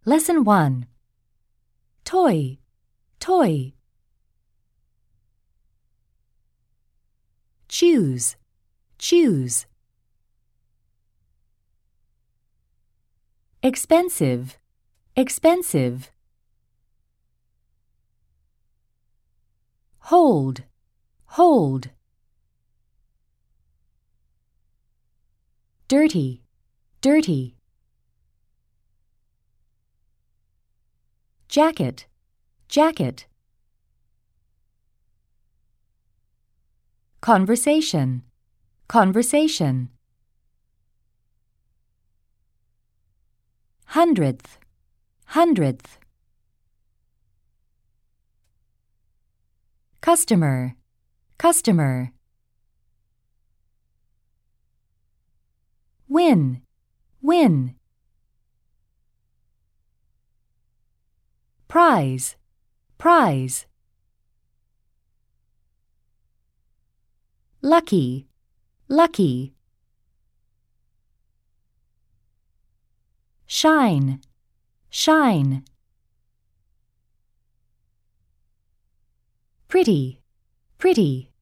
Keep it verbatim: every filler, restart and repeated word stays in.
Lesson one. Toy, toy. Choose, choose. Expensive, expensive. Hold, hold. Dirty, dirty. Jacket, jacket. Conversation, conversation. Hundredth, hundredth. Customer, customer. Win, win. Prize, prize. Lucky, lucky. Shine, shine. Pretty, pretty.